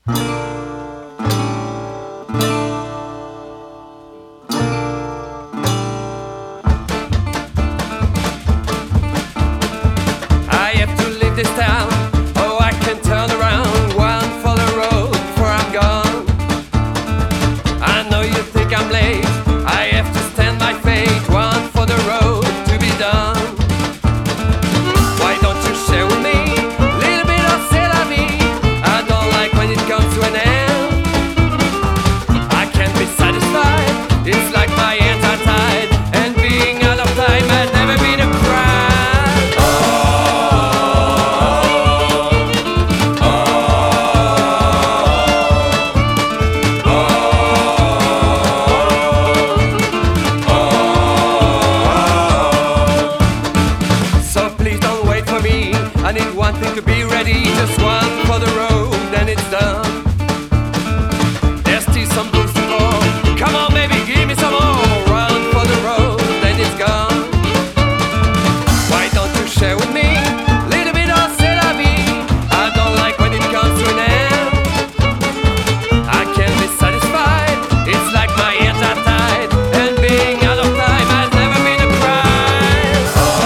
I have to leave this town. Oh, I can turn around. One for the road before I'm gone. I know you think I'm late. I have to stand my fate. One for the road to be done. Why don't you share with me a little bit of c'est la vie? I don't like when it comes to an end. I can't be satisfied. It's like my hands are tied, and being out of time has never been a crime. So please don't wait for me. I need one thing to be ready. Just one for the road, then it's done. There's still some booze to go. Come on, baby, give me some more. One for the road, then it's gone. Why don't you share with me a little bit of c'est la vie? I don't like when it comes to an end. I can't be satisfied. It's like my hands are tied, and being out of time has never been a crime.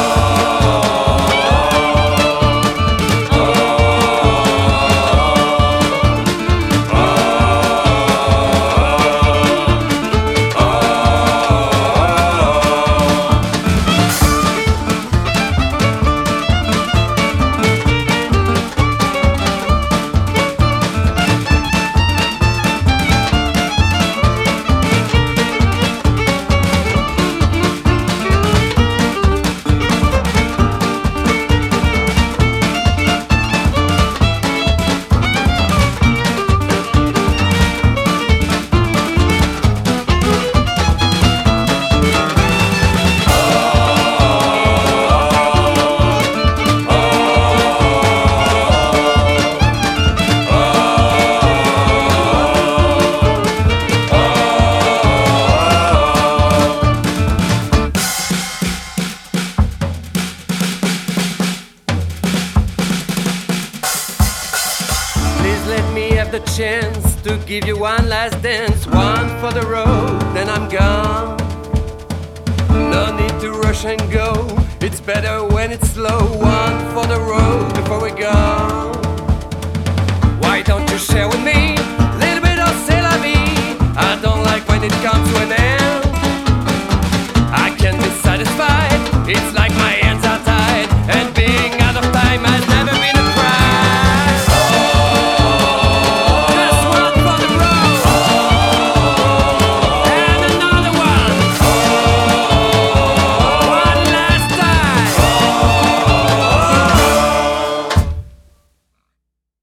Please let me have the chance to give you one last dance. One for the road, then I'm gone. No need to rush and go. It's better when it's slow. One for the road before we're gone. Why don't you share with me